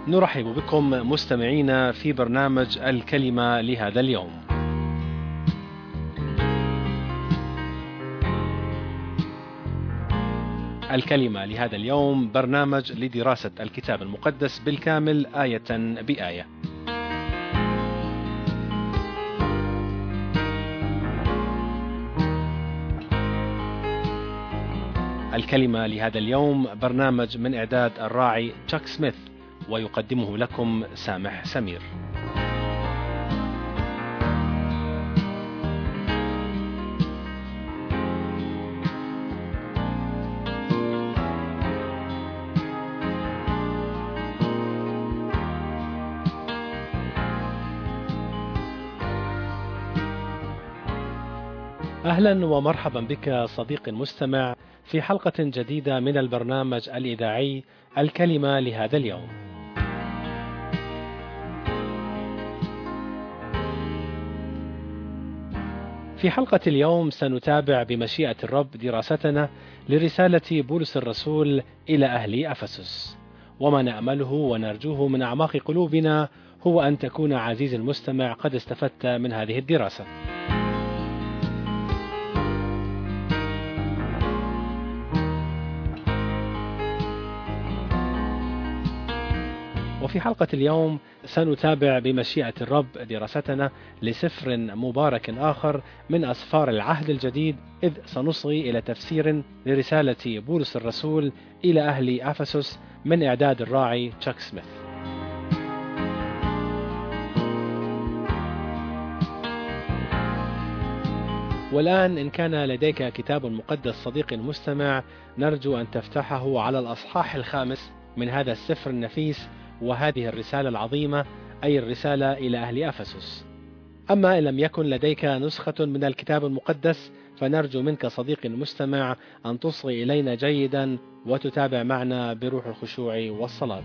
نرحب بكم مستمعينا في برنامج الكلمة لهذا اليوم. الكلمة لهذا اليوم برنامج لدراسة الكتاب المقدس بالكامل آية بآية. الكلمة لهذا اليوم برنامج من إعداد الراعي تشاك سميث، ويقدمه لكم سامح سمير. أهلا ومرحبا بك صديقي المستمع في حلقة جديدة من البرنامج الإذاعي الكلمة لهذا اليوم. في حلقة اليوم سنتابع بمشيئة الرب دراستنا لرسالة بولس الرسول إلى أهل أفسس، وما نأمله ونرجوه من أعماق قلوبنا هو أن تكون عزيزي المستمع قد استفدت من هذه الدراسة. وفي حلقة اليوم سنتابع بمشيئة الرب دراستنا لسفر مبارك آخر من أسفار العهد الجديد، إذ سنصغي إلى تفسير لرسالة بولس الرسول إلى أهل أفسس من إعداد الراعي تشاك سميث. والآن إن كان لديك كتاب مقدس صديقي المستمع، نرجو أن تفتحه على الأصحاح 5 من هذا السفر النفيس وهذه الرسالة العظيمة، أي الرسالة إلى أهل أفسس. أما إن لم يكن لديك نسخة من الكتاب المقدس، فنرجو منك صديقي المستمع أن تصغي إلينا جيدا وتتابع معنا بروح الخشوع والصلاة.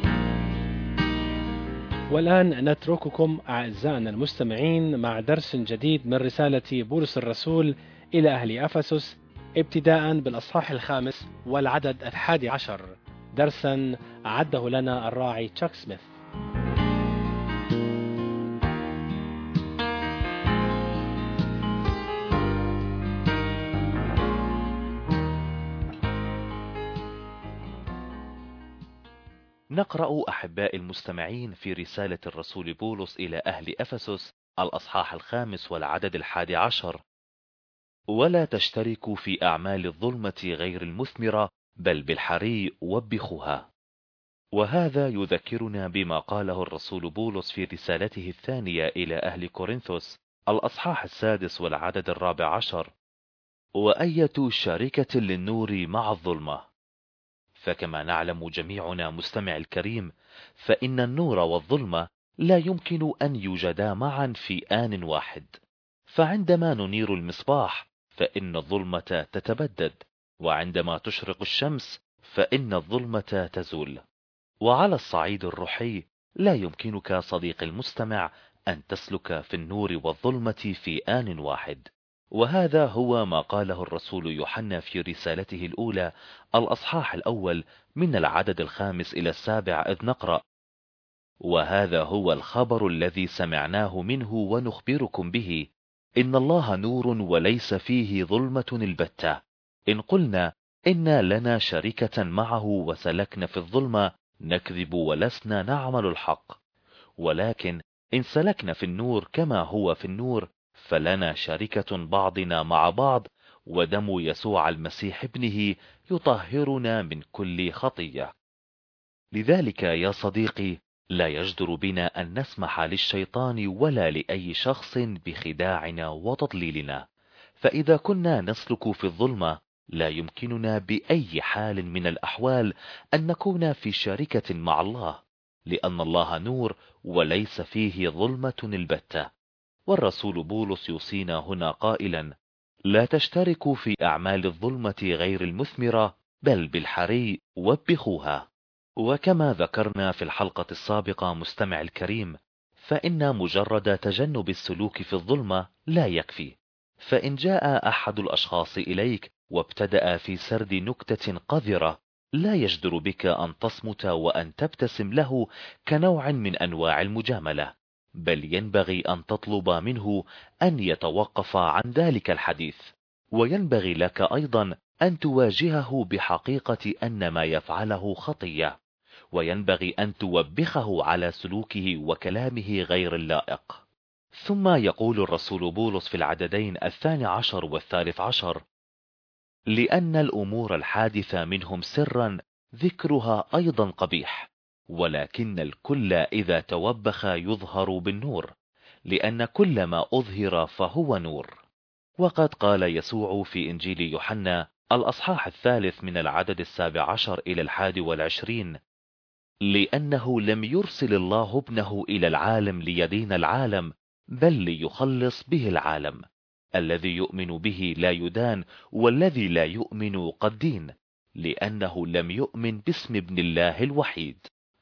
والآن نترككم أعزائنا المستمعين مع درس جديد من رسالة بولس الرسول إلى أهل أفسس، ابتداء بالأصحاح 5 والعدد 11، درسا أعده لنا الراعي تشاك سميث. نقرأ أحباء المستمعين في رسالة الرسول بولس إلى أهل أفسس الأصحاح 5 والعدد 11: ولا تشتركوا في أعمال الظلمة غير المثمرة، بل بالحري وبخوها. وهذا يذكرنا بما قاله الرسول بولس في رسالته الثانية إلى أهل كورنثوس الأصحاح 6 والعدد 14: وأية شركة للنور مع الظلمة. فكما نعلم جميعنا مستمع الكريم، فإن النور والظلمة لا يمكن أن يوجدا معا في آن واحد. فعندما ننير المصباح فإن الظلمة تتبدد، وعندما تشرق الشمس فإن الظلمة تزول. وعلى الصعيد الروحي لا يمكنك صديقي المستمع أن تسلك في النور والظلمة في آن واحد. وهذا هو ما قاله الرسول يوحنا في رسالته الأولى الأصحاح 1 من العدد 5 إلى 7، إذ نقرأ: وهذا هو الخبر الذي سمعناه منه ونخبركم به، إن الله نور وليس فيه ظلمة البتة. إن قلنا إن لنا شركة معه وسلكنا في الظلمة نكذب ولسنا نعمل الحق. ولكن إن سلكنا في النور كما هو في النور فلنا شركة بعضنا مع بعض، ودم يسوع المسيح ابنه يطهرنا من كل خطية. لذلك يا صديقي لا يجدر بنا أن نسمح للشيطان ولا لأي شخص بخداعنا وتضليلنا. فإذا كنا نسلك في الظلمة لا يمكننا بأي حال من الأحوال أن نكون في شركة مع الله، لأن الله نور وليس فيه ظلمة البتة. والرسول بولس يوصينا هنا قائلا: لا تشتركوا في أعمال الظلمة غير المثمرة، بل بالحري وبخوها. وكما ذكرنا في الحلقة السابقة مستمع الكريم، فإن مجرد تجنب السلوك في الظلمة لا يكفي. فإن جاء أحد الأشخاص إليك وابتدأ في سرد نكتة قذرة لا يجدر بك أن تصمت وأن تبتسم له كنوع من أنواع المجاملة، بل ينبغي أن تطلب منه أن يتوقف عن ذلك الحديث، وينبغي لك أيضا أن تواجهه بحقيقة أن ما يفعله خطية، وينبغي أن توبخه على سلوكه وكلامه غير اللائق. ثم يقول الرسول بولس في العددين 12 و13: لأن الأمور الحادثة منهم سرا ذكرها أيضا قبيح، ولكن الكل إذا توبخ يظهر بالنور، لأن كل ما أظهر فهو نور. وقد قال يسوع في إنجيل يوحنا الأصحاح 3 من العدد 17 إلى 21: لأنه لم يرسل الله ابنه إلى العالم ليدين العالم، بل ليخلص به العالم. الذي يؤمن به لا يدان، والذي لا يؤمن قد دين، لأنه لم يؤمن باسم ابن الله الوحيد.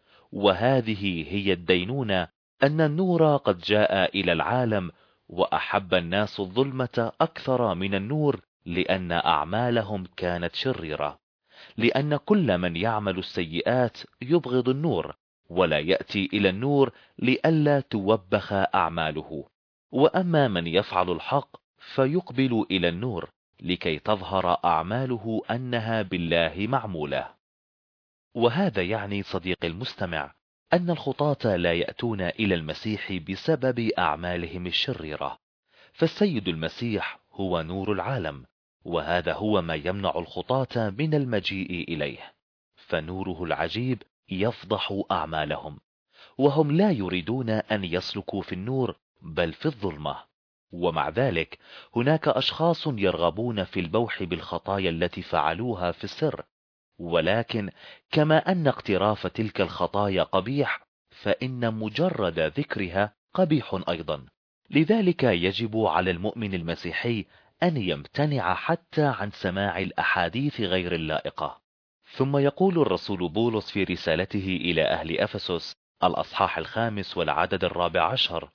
وهذه هي الدينونة، أن النور قد جاء إلى العالم، وأحب الناس الظلمة أكثر من النور، لأن أعمالهم كانت شريرة. لأن كل من يعمل السيئات يبغض النور، ولا يأتي إلى النور لئلا توبخ أعماله. وأما من يفعل الحق فيقبل إلى النور، لكي تظهر أعماله أنها بالله معمولة. وهذا يعني صديقي المستمع أن الخطاة لا يأتون إلى المسيح بسبب أعمالهم الشريرة، فالسيد المسيح هو نور العالم، وهذا هو ما يمنع الخطاة من المجيء إليه، فنوره العجيب يفضح أعمالهم، وهم لا يريدون أن يسلكوا في النور بل في الظلمة. ومع ذلك هناك أشخاص يرغبون في البوح بالخطايا التي فعلوها في السر، ولكن كما أن اقتراف تلك الخطايا قبيح، فإن مجرد ذكرها قبيح أيضا. لذلك يجب على المؤمن المسيحي أن يمتنع حتى عن سماع الأحاديث غير اللائقة. ثم يقول الرسول بولس في رسالته إلى أهل أفسس الأصحاح 5 والعدد 14: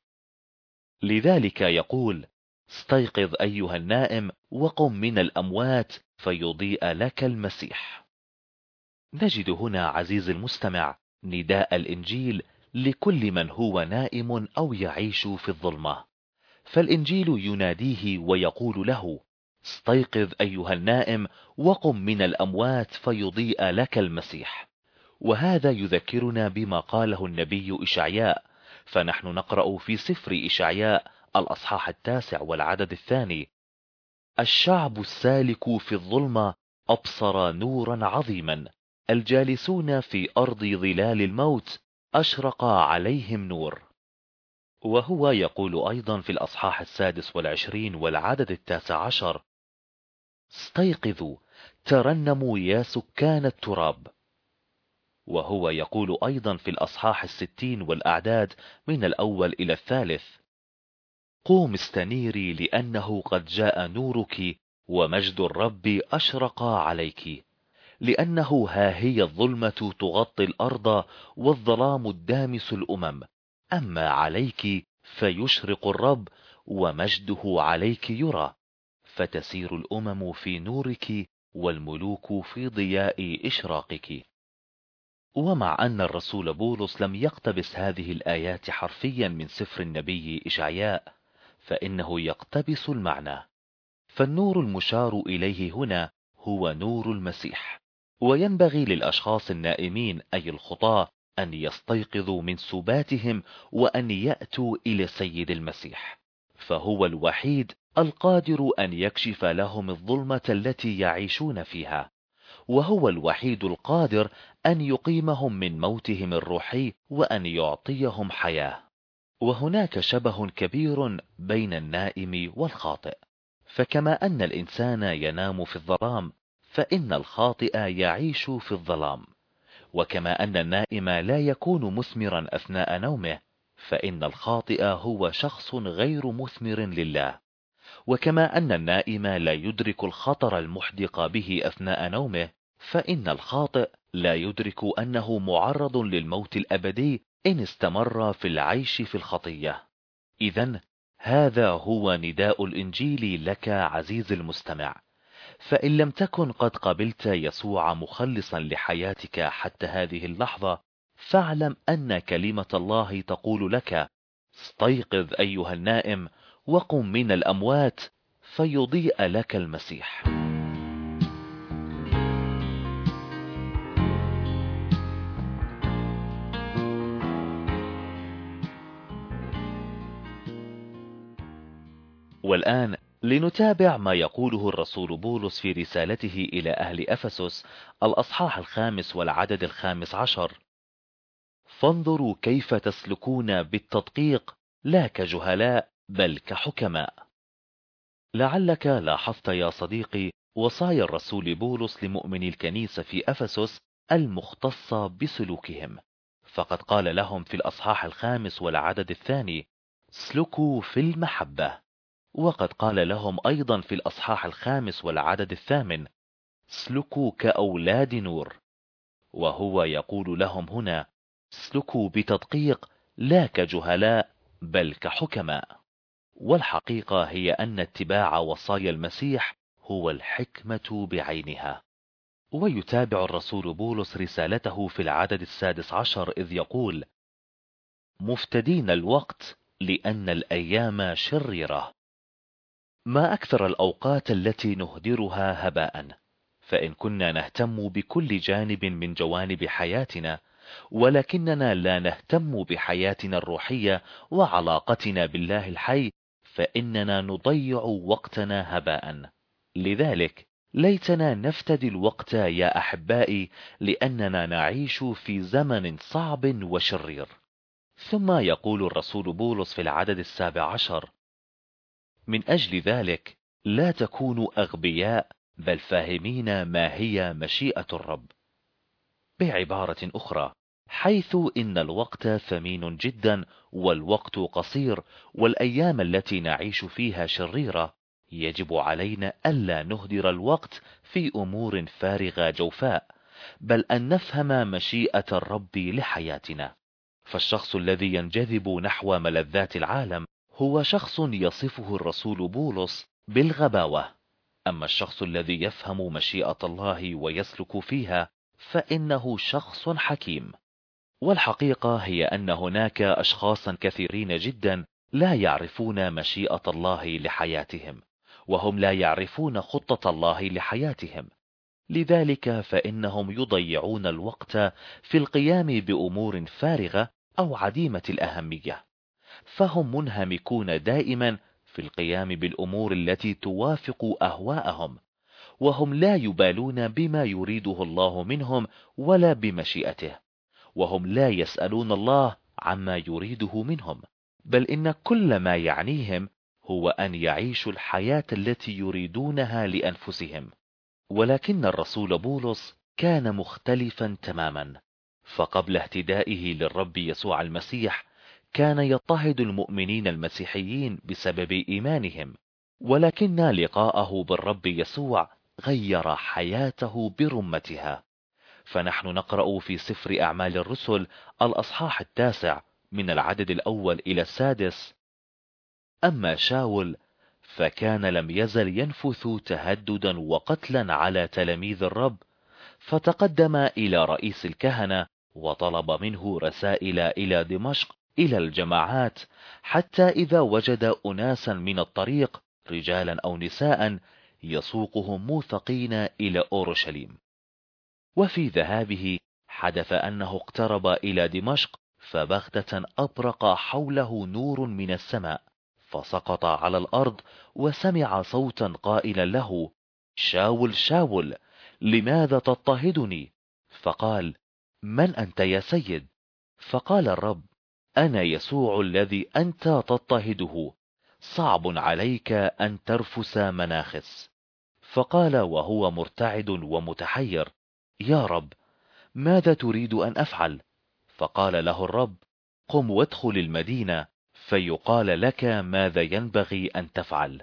لذلك يقول: استيقظ أيها النائم وقم من الأموات فيضيء لك المسيح. نجد هنا عزيز المستمع نداء الإنجيل لكل من هو نائم أو يعيش في الظلمة، فالإنجيل يناديه ويقول له: استيقظ أيها النائم وقم من الأموات فيضيء لك المسيح. وهذا يذكرنا بما قاله النبي إشعياء، فنحن نقرأ في سفر إشعياء الأصحاح 9 والعدد 2: الشعب السالك في الظلمة أبصر نورا عظيما، الجالسون في أرض ظلال الموت أشرق عليهم نور. وهو يقول أيضا في الأصحاح 26 والعدد 19: استيقظوا ترنموا يا سكان التراب. وهو يقول أيضا في الأصحاح 60 والأعداد من الأول إلى 3: قوم استنيري لأنه قد جاء نورك، ومجد الرب أشرق عليك. لأنه ها هي الظلمة تغطي الأرض، والظلام الدامس الأمم، أما عليك فيشرق الرب، ومجده عليك يرى، فتسير الأمم في نورك، والملوك في ضياء إشراقك. ومع أن الرسول بولس لم يقتبس هذه الآيات حرفيا من سفر النبي إشعياء، فإنه يقتبس المعنى، فالنور المشار إليه هنا هو نور المسيح. وينبغي للأشخاص النائمين أي الخطاة أن يستيقظوا من سباتهم وأن يأتوا إلى سيد المسيح، فهو الوحيد القادر أن يكشف لهم الظلمة التي يعيشون فيها، وهو الوحيد القادر أن يقيمهم من موتهم الروحي وأن يعطيهم حياة. وهناك شبه كبير بين النائم والخاطئ، فكما أن الإنسان ينام في الظلام، فإن الخاطئ يعيش في الظلام. وكما أن النائم لا يكون مثمرا أثناء نومه، فإن الخاطئ هو شخص غير مثمر لله. وكما أن النائم لا يدرك الخطر المحدق به أثناء نومه، فإن الخاطئ لا يدرك أنه معرض للموت الأبدي إن استمر في العيش في الخطية. إذن هذا هو نداء الإنجيل لك عزيز المستمع، فإن لم تكن قد قبلت يسوع مخلصا لحياتك حتى هذه اللحظة، فاعلم أن كلمة الله تقول لك: استيقظ أيها النائم وقم من الأموات فيضيء لك المسيح. والآن لنتابع ما يقوله الرسول بولس في رسالته إلى أهل أفسس الأصحاح 5 والعدد 15: فانظروا كيف تسلكون بالتدقيق لا كجهلاء بل كحكماء. لعلك لاحظت يا صديقي وصايا الرسول بولس لمؤمني الكنيسة في أفسس المختصة بسلوكهم، فقد قال لهم في الأصحاح 5 والعدد 2: اسلكوا في المحبة. وقد قال لهم أيضا في الأصحاح 5 والعدد 8: اسلكوا كأولاد نور. وهو يقول لهم هنا: اسلكوا بتدقيق لا كجهلاء بل كحكماء. والحقيقة هي أن اتباع وصايا المسيح هو الحكمة بعينها. ويتابع الرسول بولس رسالته في العدد 16 إذ يقول: مفتدين الوقت لأن الأيام شريرة. ما أكثر الأوقات التي نهدرها هباء، فإن كنا نهتم بكل جانب من جوانب حياتنا، ولكننا لا نهتم بحياتنا الروحية وعلاقتنا بالله الحي، فإننا نضيع وقتنا هباء. لذلك ليتنا نفتدي الوقت يا أحبائي، لأننا نعيش في زمن صعب وشرير. ثم يقول الرسول بولس في العدد 17: من أجل ذلك لا تكونوا أغبياء بل فاهمين ما هي مشيئة الرب. بعبارة أخرى، حيث إن الوقت ثمين جدا والوقت قصير والأيام التي نعيش فيها شريرة، يجب علينا ألا نهدر الوقت في أمور فارغة جوفاء، بل أن نفهم مشيئة الرب لحياتنا. فالشخص الذي ينجذب نحو ملذات العالم هو شخص يصفه الرسول بولس بالغباوة، أما الشخص الذي يفهم مشيئة الله ويسلك فيها فإنه شخص حكيم. والحقيقة هي أن هناك أشخاصا كثيرين جدا لا يعرفون مشيئة الله لحياتهم، وهم لا يعرفون خطة الله لحياتهم. لذلك فإنهم يضيعون الوقت في القيام بأمور فارغة أو عديمة الأهمية، فهم منهمكون دائما في القيام بالأمور التي توافق أهواءهم، وهم لا يبالون بما يريده الله منهم ولا بمشيئته، وهم لا يسألون الله عما يريده منهم، بل إن كل ما يعنيهم هو أن يعيشوا الحياة التي يريدونها لأنفسهم. ولكن الرسول بولس كان مختلفا تماما، فقبل اهتدائه للرب يسوع المسيح كان يضطهد المؤمنين المسيحيين بسبب إيمانهم، ولكن لقاءه بالرب يسوع غير حياته برمتها. فنحن نقرأ في سفر أعمال الرسل الأصحاح 9 من العدد 1 إلى 6: أما شاول فكان لم يزل ينفث تهددا وقتلا على تلاميذ الرب، فتقدم إلى رئيس الكهنة وطلب منه رسائل إلى دمشق إلى الجماعات، حتى إذا وجد أناسا من الطريق رجالا أو نساء يسوقهم موثقين إلى أورشليم. وفي ذهابه حدث أنه اقترب إلى دمشق، فبغتة أبرق حوله نور من السماء، فسقط على الأرض وسمع صوتا قائلا له: شاول شاول لماذا تضطهدني؟ فقال: من أنت يا سيد؟ فقال الرب: أنا يسوع الذي أنت تضطهده، صعب عليك أن ترفس مناخس. فقال وهو مرتعد ومتحير: يا رب، ماذا تريد أن أفعل؟ فقال له الرب: قم وادخل المدينة فيقال لك ماذا ينبغي أن تفعل.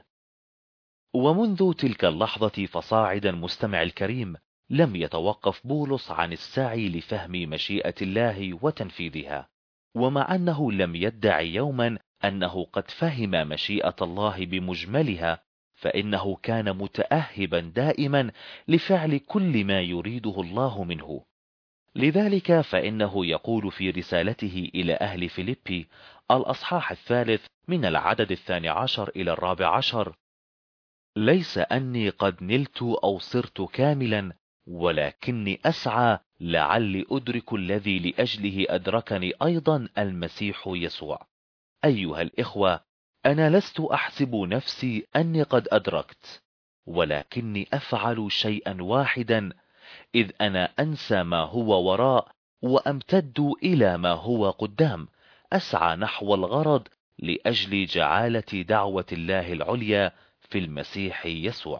ومنذ تلك اللحظة فصاعدا مستمع الكريم لم يتوقف بولس عن السعي لفهم مشيئة الله وتنفيذها، ومع أنه لم يدعي يوما أنه قد فهم مشيئة الله بمجملها، فإنه كان متأهبا دائما لفعل كل ما يريده الله منه. لذلك فإنه يقول في رسالته إلى أهل فيليبي الأصحاح 3 من العدد 12 إلى 14: ليس أني قد نلت أو صرت كاملا، ولكني أسعى لعلي أدرك الذي لأجله أدركني أيضا المسيح يسوع. أيها الإخوة، أنا لست أحسب نفسي أني قد أدركت، ولكني أفعل شيئا واحدا، إذ أنا أنسى ما هو وراء وأمتد إلى ما هو قدام، أسعى نحو الغرض لأجل جعالة دعوة الله العليا في المسيح يسوع.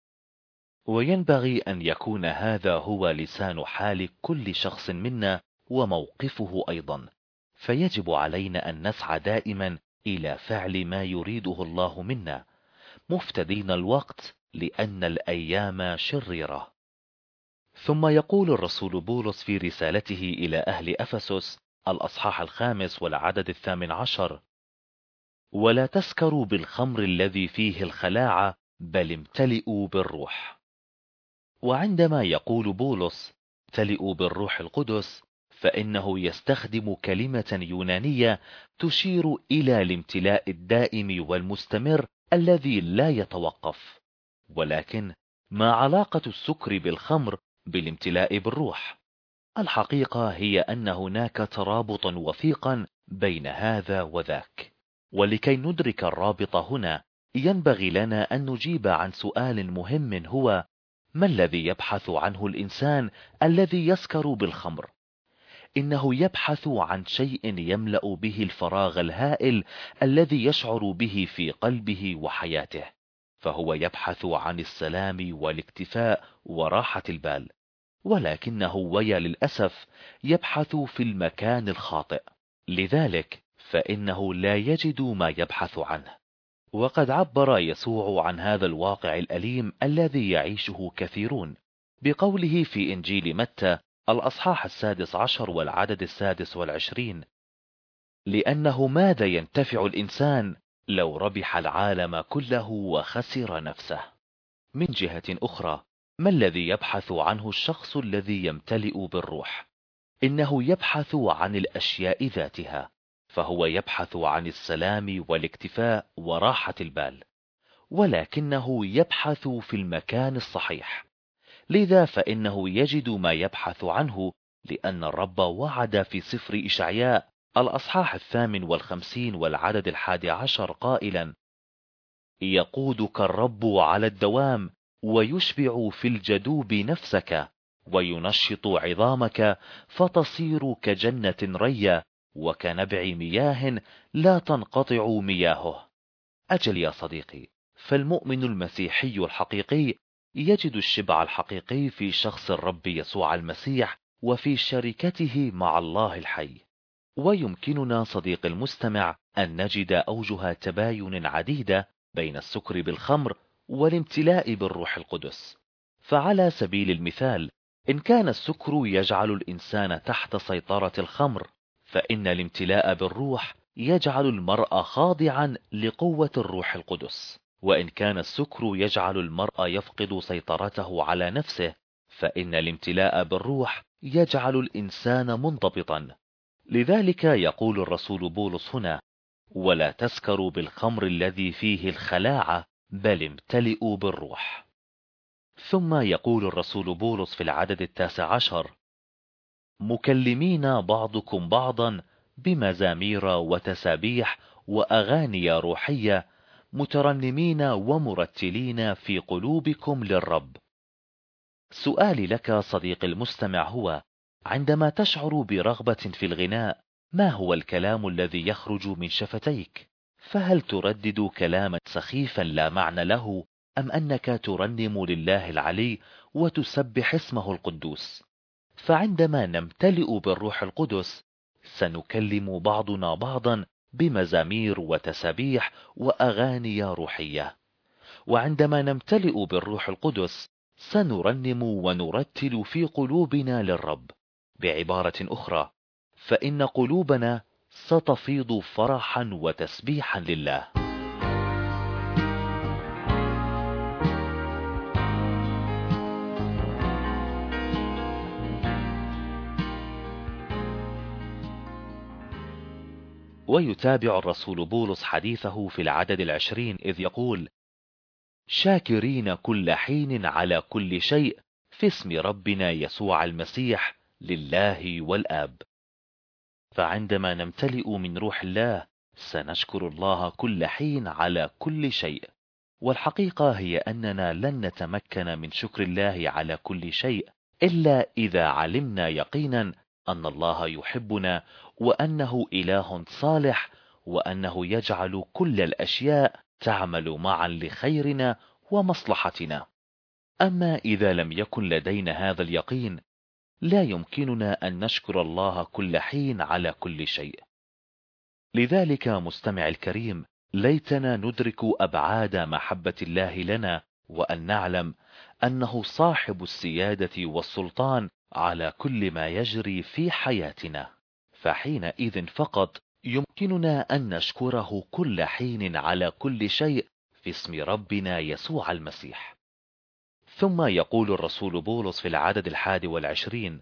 وينبغي أن يكون هذا هو لسان حال كل شخص منا وموقفه أيضا، فيجب علينا أن نسعى دائما إلى فعل ما يريده الله منا، مفتدين الوقت لأن الأيام شريرة. ثم يقول الرسول بولس في رسالته إلى أهل أفسس الأصحاح 5 والعدد 18: ولا تسكروا بالخمر الذي فيه الخلاعة، بل امتلئوا بالروح. وعندما يقول بولس امتلئوا بالروح القدس، فإنه يستخدم كلمة يونانية تشير إلى الامتلاء الدائم والمستمر الذي لا يتوقف. ولكن ما علاقة السكر بالخمر بالامتلاء بالروح؟ الحقيقة هي أن هناك ترابطا وثيقا بين هذا وذاك، ولكي ندرك الرابط هنا ينبغي لنا أن نجيب عن سؤال مهم، هو: ما الذي يبحث عنه الإنسان الذي يسكر بالخمر؟ إنه يبحث عن شيء يملأ به الفراغ الهائل الذي يشعر به في قلبه وحياته، فهو يبحث عن السلام والاكتفاء وراحة البال، ولكنه ويا للأسف يبحث في المكان الخاطئ، لذلك فإنه لا يجد ما يبحث عنه. وقد عبر يسوع عن هذا الواقع الأليم الذي يعيشه كثيرون بقوله في إنجيل متى الأصحاح 16 والعدد 26: لأنه ماذا ينتفع الإنسان لو ربح العالم كله وخسر نفسه؟ من جهة أخرى، ما الذي يبحث عنه الشخص الذي يمتلئ بالروح؟ إنه يبحث عن الأشياء ذاتها، فهو يبحث عن السلام والاكتفاء وراحة البال، ولكنه يبحث في المكان الصحيح. لذا فإنه يجد ما يبحث عنه، لأن الرب وعد في سفر إشعياء الأصحاح 58 والعدد 11 قائلا: يقودك الرب على الدوام، ويشبع في الجدوب نفسك، وينشط عظامك، فتصير كجنة رية، وكنبع مياه لا تنقطع مياهه. أجل يا صديقي، فالمؤمن المسيحي الحقيقي يجد الشبع الحقيقي في شخص الرب يسوع المسيح وفي شركته مع الله الحي. ويمكننا صديق المستمع أن نجد أوجه تباين عديدة بين السكر بالخمر والامتلاء بالروح القدس. فعلى سبيل المثال، إن كان السكر يجعل الإنسان تحت سيطرة الخمر، فإن الامتلاء بالروح يجعل المرء خاضعا لقوة الروح القدس. وإن كان السكر يجعل المرء يفقد سيطرته على نفسه، فإن الامتلاء بالروح يجعل الإنسان منضبطا. لذلك يقول الرسول بولس هنا: ولا تسكروا بالخمر الذي فيه الخلاعة، بل امتلئوا بالروح. ثم يقول الرسول بولس في العدد 19: مكلمين بعضكم بعضا بمزامير وتسابيح وأغاني روحية، مترنمين ومرتلين في قلوبكم للرب. سؤالي لك صديق المستمع هو: عندما تشعر برغبة في الغناء، ما هو الكلام الذي يخرج من شفتيك؟ فهل تردد كلاما سخيفا لا معنى له، أم أنك ترنم لله العلي وتسبح اسمه القدوس؟ فعندما نمتلئ بالروح القدس سنكلم بعضنا بعضا بمزامير وتسابيح وأغاني روحية. وعندما نمتلئ بالروح القدس سنرنم ونرتل في قلوبنا للرب. بعبارة أخرى، فإن قلوبنا ستفيض فرحا وتسبيحا لله. ويتابع الرسول بولس حديثه في العدد 20 إذ يقول: شاكرين كل حين على كل شيء في اسم ربنا يسوع المسيح لله والآب. فعندما نمتلئ من روح الله سنشكر الله كل حين على كل شيء، والحقيقة هي أننا لن نتمكن من شكر الله على كل شيء إلا إذا علمنا يقينا أن الله يحبنا، وأنه إله صالح، وأنه يجعل كل الأشياء تعمل معا لخيرنا ومصلحتنا. أما إذا لم يكن لدينا هذا اليقين لا يمكننا أن نشكر الله كل حين على كل شيء. لذلك مستمع الكريم، ليتنا ندرك أبعاد محبة الله لنا، وأن نعلم أنه صاحب السيادة والسلطان على كل ما يجري في حياتنا، فحينئذ فقط يمكننا أن نشكره كل حين على كل شيء في اسم ربنا يسوع المسيح. ثم يقول الرسول بولس في العدد 21: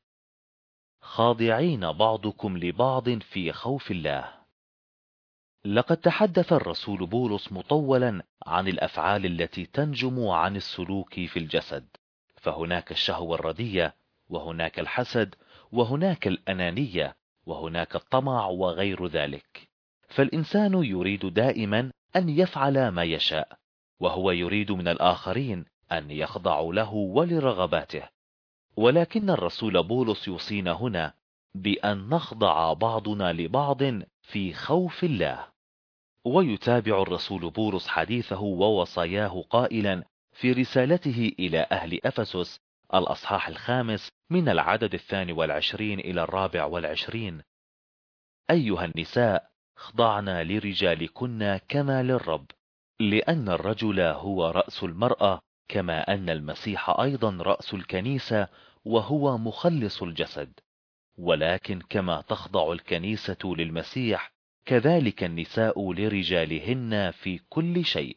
خاضعين بعضكم لبعض في خوف الله. لقد تحدث الرسول بولس مطولا عن الأفعال التي تنجم عن السلوك في الجسد، فهناك الشهوة الردية، وهناك الحسد، وهناك الأنانية، وهناك الطمع وغير ذلك. فالإنسان يريد دائما أن يفعل ما يشاء، وهو يريد من الآخرين أن يخضعوا له ولرغباته. ولكن الرسول بولس يوصينا هنا بأن نخضع بعضنا لبعض في خوف الله. ويتابع الرسول بولس حديثه ووصاياه قائلا في رسالته إلى أهل أفسس الأصحاح 5 من العدد 22 إلى 24: أيها النساء، اخضعنا لرجالكن كما للرب، لأن الرجل هو رأس المرأة، كما أن المسيح أيضا رأس الكنيسة وهو مخلص الجسد. ولكن كما تخضع الكنيسة للمسيح كذلك النساء لرجالهن في كل شيء.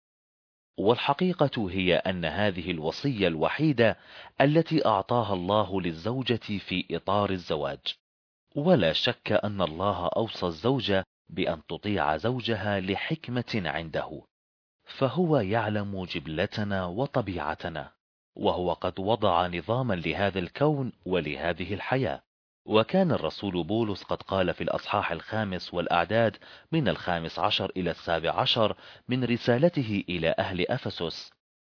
والحقيقة هي أن هذه الوصية الوحيدة التي أعطاها الله للزوجة في إطار الزواج، ولا شك أن الله أوصى الزوجة بأن تطيع زوجها لحكمة عنده، فهو يعلم جبلتنا وطبيعتنا، وهو قد وضع نظاما لهذا الكون ولهذه الحياة. وكان الرسول بولس قد قال في الأصحاح 5 والأعداد من 15 إلى 17 من رسالته إلى أهل أفسس: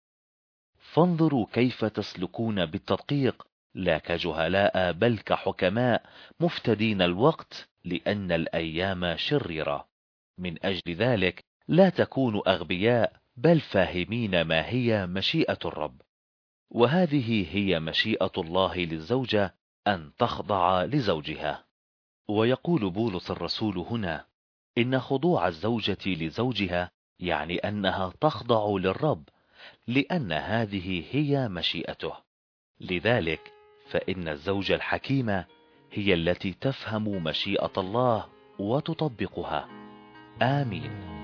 فانظروا كيف تسلكون بالتدقيق، لا كجهلاء بل كحكماء، مفتدين الوقت، لأن الأيام شريرة. من أجل ذلك لا تكونوا أغبياء، بل فاهمين ما هي مشيئة الرب. وهذه هي مشيئة الله للزوجة، أن تخضع لزوجها. ويقول بولس الرسول هنا إن خضوع الزوجة لزوجها يعني أنها تخضع للرب، لأن هذه هي مشيئته. لذلك فإن الزوجة الحكيمة هي التي تفهم مشيئة الله وتطبقها. آمين.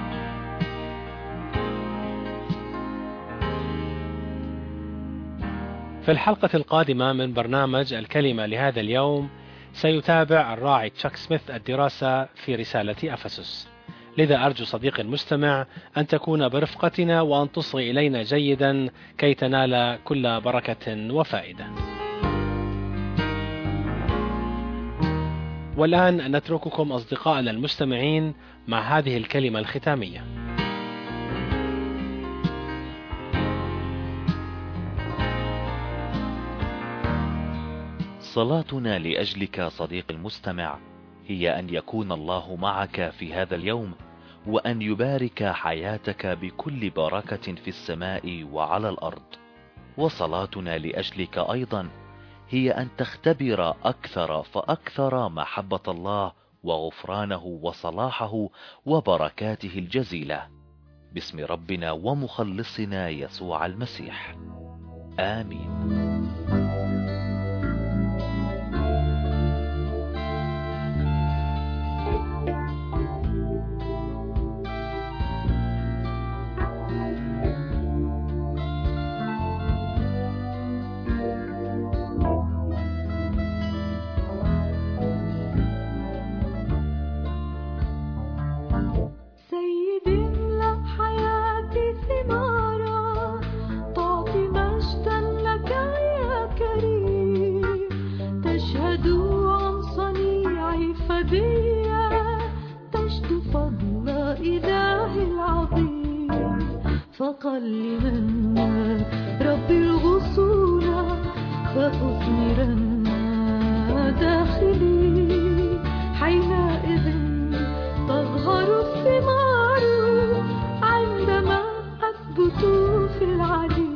في الحلقة القادمة من برنامج الكلمة لهذا اليوم سيتابع الراعي تشاك سميث الدراسة في رسالة أفسس. لذا أرجو صديقي المستمع أن تكون برفقتنا وأن تصغي إلينا جيدا كي تنال كل بركة وفائدة. والآن نترككم أصدقائنا المستمعين مع هذه الكلمة الختامية. صلاتنا لأجلك صديقي المستمع هي أن يكون الله معك في هذا اليوم، وأن يبارك حياتك بكل بركة في السماء وعلى الأرض. وصلاتنا لأجلك أيضا هي أن تختبر أكثر فأكثر محبة الله وغفرانه وصلاحه وبركاته الجزيلة، باسم ربنا ومخلصنا يسوع المسيح. آمين. فقلبن رب الغصون وأثمرن داخلي، حينئذ تظهر الثمار عندما أثبت في العلي.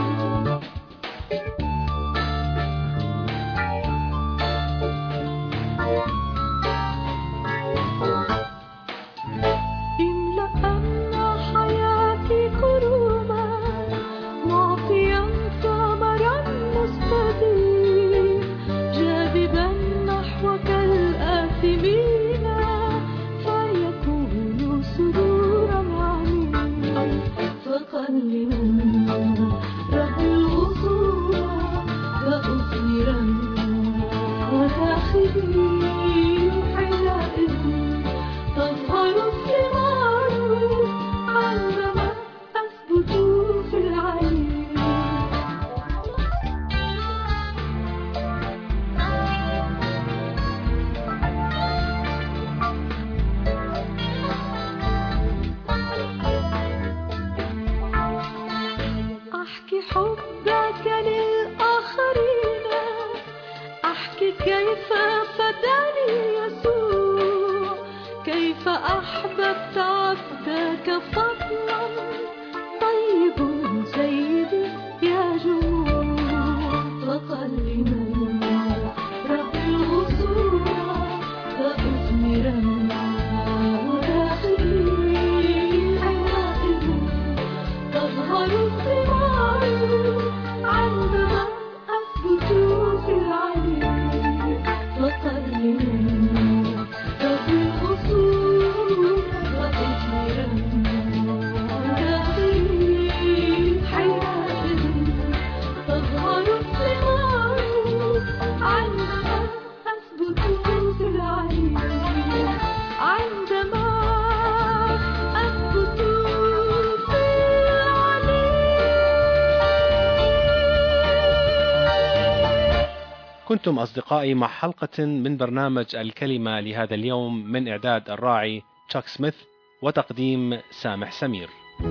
كنتم أصدقائي مع حلقة من برنامج الكلمة لهذا اليوم، من إعداد الراعي تشاك سميث وتقديم سامح سمير.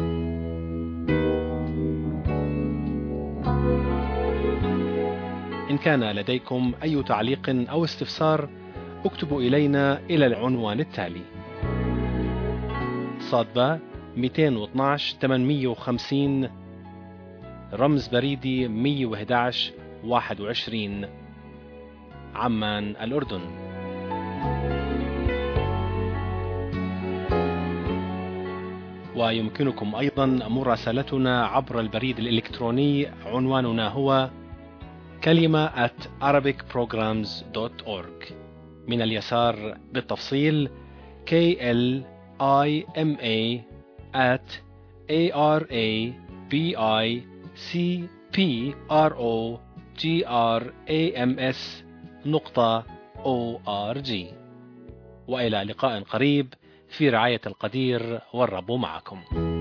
إن كان لديكم أي تعليق أو استفسار اكتبوا إلينا إلى العنوان التالي: صادبة 212 850 رمز بريدي 111 21 عمان الأردن. ويمكنكم أيضا مراسلتنا عبر البريد الإلكتروني، عنواننا هو kalima@arabicprograms.org. من اليسار بالتفصيل kalima@arabicprograms.org. وإلى لقاء قريب في رعاية القدير، والرب معكم.